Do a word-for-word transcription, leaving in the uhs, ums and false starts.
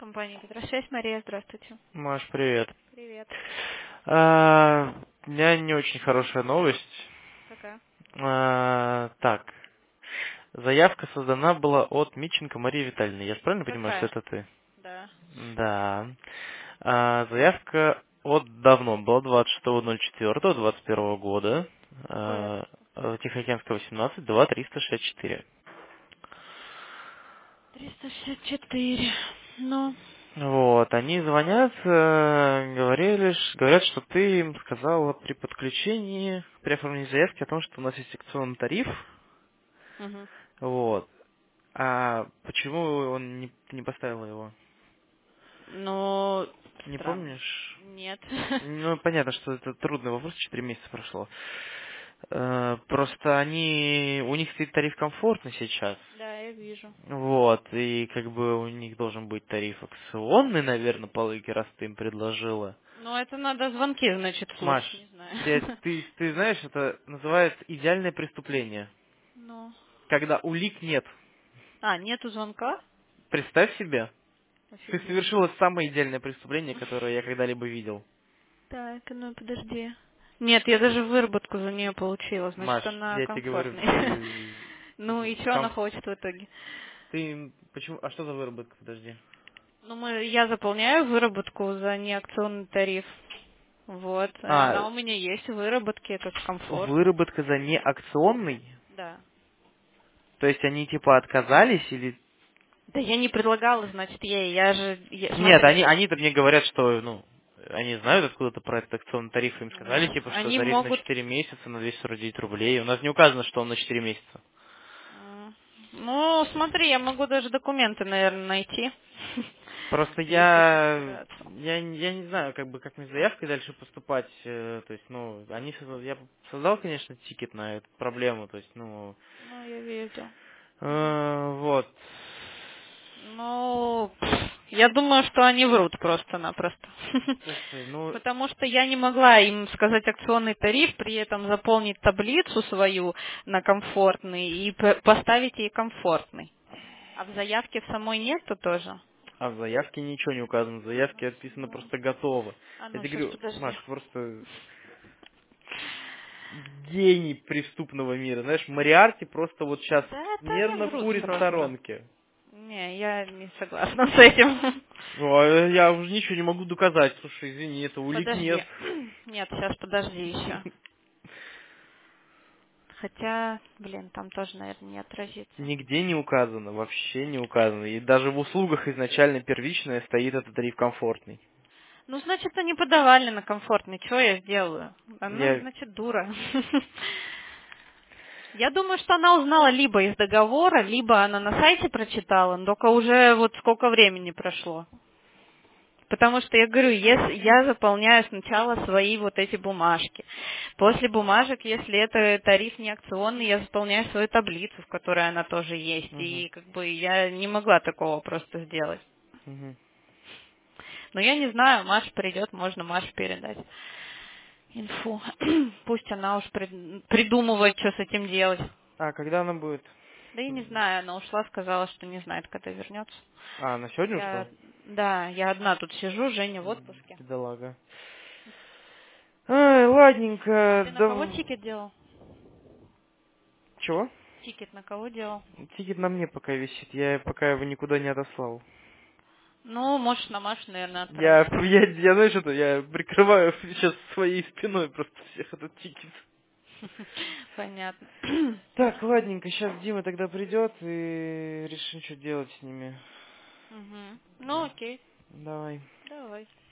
Компания Петросвязь, Мария, здравствуйте. Маш, привет. Привет. А, у меня не очень хорошая новость. Какая? А, так, заявка создана была от Митченко Марии Витальевны. Я правильно понимаю, что Какая? это ты? Да. Да. А, заявка от давно была двадцать шестого ноль четвёртого двадцать первого года. Какой А, адрес? э, Тихоокеанская восемнадцать, два триста шестьдесят четыре. триста шестьдесят четыре. Ну, Вот, они звонят, э, говорили, ш- говорят, что ты им сказала при подключении, при оформлении заявки о том, что у нас есть акционный тариф, угу. вот. А почему он не, ты не поставила его? Ну, Не странно. помнишь? Нет. Ну, понятно, что это трудный вопрос, четыре месяца прошло. Э, Просто они, у них стоит тариф комфортный сейчас. Да, я вижу. Вот, и как бы у них должен быть тариф акционный, наверное, по логике, раз ты им предложила. Ну, это надо звонки, значит, Маш, слушать, не знаю. ты, ты, ты знаешь, это называется идеальное преступление. Ну. Когда улик нет. А, нету звонка? Представь себе, ты Офигеть. совершила самое идеальное преступление, которое я когда-либо видел. Так, ну подожди. Нет, я даже выработку за нее получила, Маш, значит, она я тебе говорю, комфортной. ты... Ну и что она ком- хочет в итоге? Ты... Почему... А что за выработка, подожди? Ну, мы, я заполняю выработку за неакционный тариф. Вот. И А, она у меня есть в выработке, как комфортный. выработка за неакционный? Да. То есть они типа отказались или... Да я не предлагала, значит, ей. Я же... я- Нет, смотри. они, они-то мне говорят, что, ну, они знают откуда-то про этот акционный тариф, им м, сказали, типа, что Они тариф на могут... четыре месяца, на двести сорок девять рублей. У нас не указано, что он на четыре месяца. м, Ну, смотри, я могу даже документы, наверное, найти. Просто Если я, постараться. я, я не знаю, как бы, как мне с заявкой дальше поступать. э, То есть, ну, они создал, я создал, конечно, тикет на эту проблему. То есть, ну, Ну, я видел. Мгм. э, вот. Ну, я думаю, что они врут просто-напросто. Слушай, ну, Потому что я не могла им сказать акционный тариф, при этом заполнить таблицу свою на комфортный и п- поставить ей комфортный. А в заявке в самой нету тоже? а в заявке ничего не указано. В заявке написано Ну, просто готово. а Я ну, тебе сейчас говорю, подожди. Маш, просто гений преступного мира. Знаешь, Мариарти просто вот сейчас Да это они нервно врут курит в просто. сторонке. Не, я не согласна с этим. Ну, а я уже ничего не могу доказать. Слушай, извини, это улик нет. Подожди. Нет, сейчас подожди еще. Хотя, блин, там тоже, наверное, не отразится. Нигде не указано, вообще не указано. И даже в услугах изначально первичная стоит этот тариф комфортный. Ну, значит, они подавали на комфортный. Что я сделаю? Она, Я... значит, дура. Я думаю, что она узнала либо из договора, либо она на сайте прочитала, но только уже вот сколько времени прошло. Потому что я говорю, если я заполняю сначала свои вот эти бумажки. После бумажек, если это тариф не акционный, я заполняю свою таблицу, в которой она тоже есть. Мгм, И как бы я не могла такого просто сделать. мгм. Но я не знаю, Маша придет, можно Маше передать инфу. Пусть она уж прид- придумывает, что с этим делать. А, когда она будет? Да я не знаю, она ушла, сказала, что не знает, когда вернется. А, она сегодня ушла? Я, да, я одна тут сижу, Женя в М, отпуске. Бедолага. Ай, А ладненько. ты на кого Да... тикет делал? Чего? Тикет на кого делал? Тикет на мне пока висит, я пока его никуда не отослал. Ну, можешь на Машу, наверное, Я, отправлять. я, я, знаешь, это, я прикрываю сейчас своей спиной просто всех этот тикет. Понятно. Так, ладненько, сейчас Дима тогда придет и решим, что делать с ними. Мгм. Ну, окей, Давай. давай.